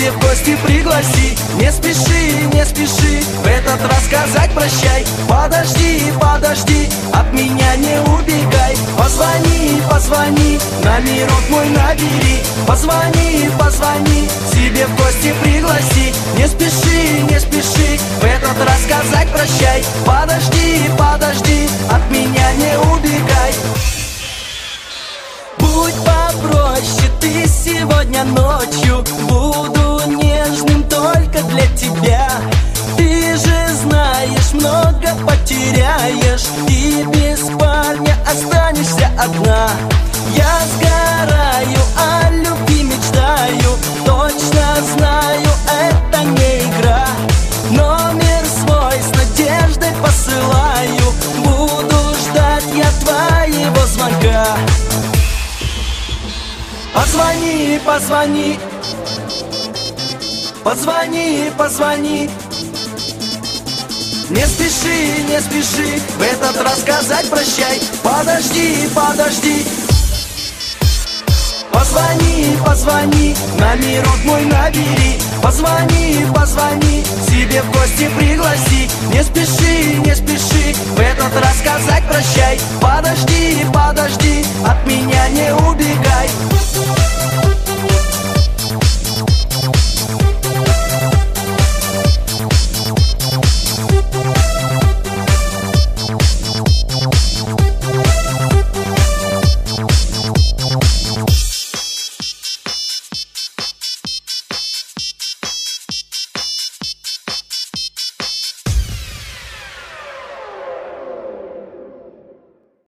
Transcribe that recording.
себе в гости пригласи. Не спеши, не спеши в этот раз сказать прощай. Подожди, подожди, от меня не убегай. Позвони, позвони, номерок мой набери. Позвони, позвони, себе в гости пригласи. Не спеши, не спеши в этот раз сказать прощай. Подожди, подожди, от меня не убегай. Будь попроще ты сегодня ночью. Буду нежным только для тебя. Ты же знаешь, много потеряешь, и без парня останешься одна. Я сгораю, о любви мечтаю. Точно знаю, это не игра. Номер свой с надеждой посылаю. Буду ждать я твоего звонка. Позвони, позвони, позвони, позвони. Не спеши, не спеши в этот раз сказать прощай. Подожди, подожди. Позвони, позвони, номерок мой набери. Позвони, позвони, себе в гости пригласи. Не спеши, не спеши в этот раз сказать прощай. Подожди, подожди, от меня не убегай.